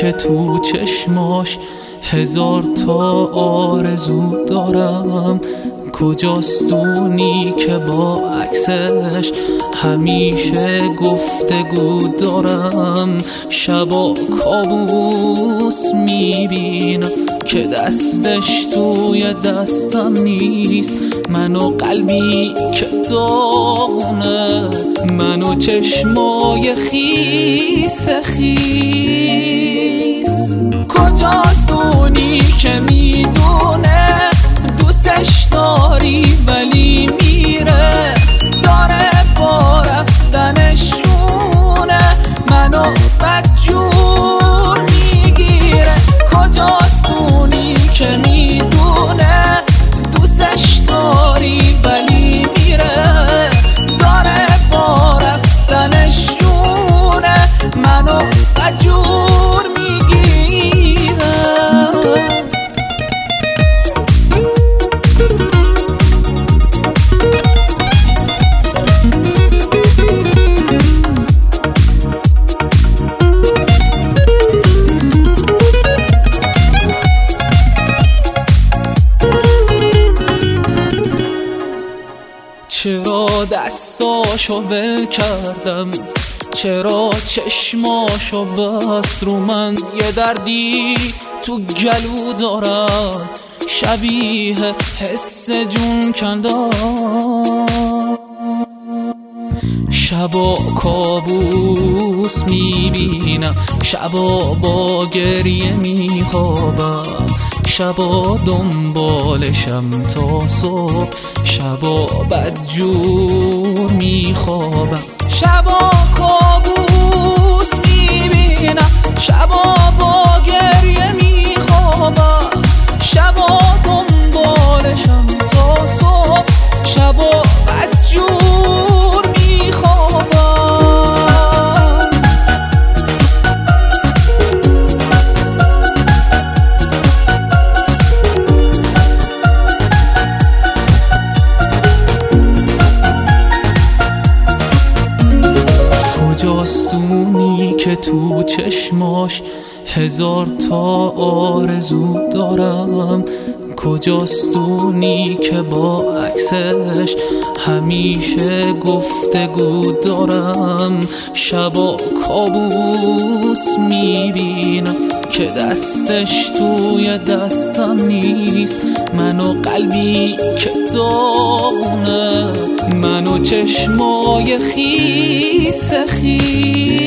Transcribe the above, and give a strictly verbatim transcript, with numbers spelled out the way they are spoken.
که تو چشماش هزار تا آرزو دارم. کجاست اونی که با عکسش همیشه گفتگو دارم؟ شبا کابوس میبینم که دستش توی دستم نیست، منو قلبی که داغونه، منو چشمای خیس خیس. کجاست اونی که میدونه دوستش داری ولی میره، داره با رفتنشونه منو بدجور میگیره. کجاست اونی که میدونه دوستش داری ولی میره، داره با رفتنشونه منو بدجور میگیره. چرا دستاشو ول کردم، چرا چشماشو بست رو من؟ یه دردی تو گلو دارم شبیه حس جون کندم. شبا کابوس میبینم، شبا با گریه میخوابم، شبا دنبالشم تا صبح، شبا بدجور میخوابم. شبا کابوس میبینم، شبا با گریه میخوابم، شبا دنبالشم تا صبح، شبا بدجور میخوابم. کجاست اونی که تو چشماش هزار تا آرزو دارم؟ کجاست اونی که با عکسش همیشه گفتگو دارم؟ شبا کابوس میبینم که دستش توی دستم نیست، منو قلبی که داغونه، منو چشمای خیس خیس.